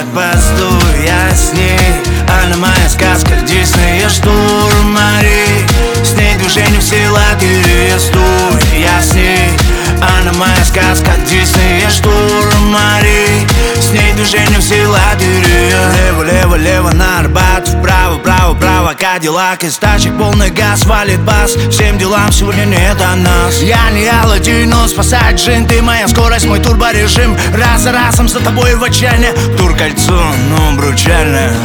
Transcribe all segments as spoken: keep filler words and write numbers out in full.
брат, постой, я с ней. Она моя сказка, Дисней, штурм Мари. С ней движение все лагеря, стой, я с ней. Она моя сказка, Дисней, штурм Мари. С ней движение все лагеря. Лево, лево, лево на Арбат, вправо, право, право, Кадиллак. Из тачек полный газ, валит бас. Всем делам сегодня нет о нас. Я не Аладдин, но спасать джин. Ты моя скорость, мой турборежим. Раз за разом за тобой в отчаяние. Туркольцо, ну бручальное.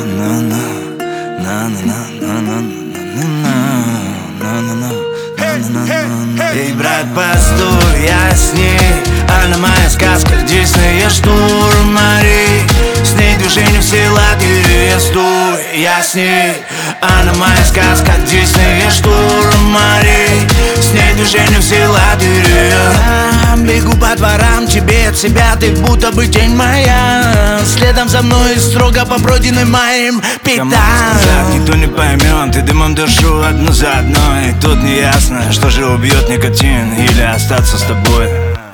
Эй, брат, постой, я с ней. Она моя сказка, Дисней, штурм Мари. С ней движение все лагеря, стой, я с ней. Она моя сказка, Дисней, штурм Мари. С ней движение все лагеря. Бегу по дворам, тебе от себя, ты будто бы тень моя. Следом за мной строго по пройденным моим пятам. Никто не поймет, ты дымом дышу одну за одной. Тут не ясно, что же убьет никотин или остаться с тобой.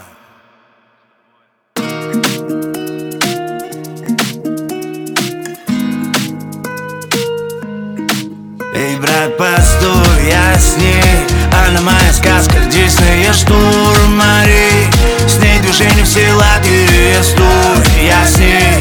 Эй, брат, постой, я с ней. Она моя сказка, Дисней, штурм Мари. С ней движение все лагеря, стой, я с ней.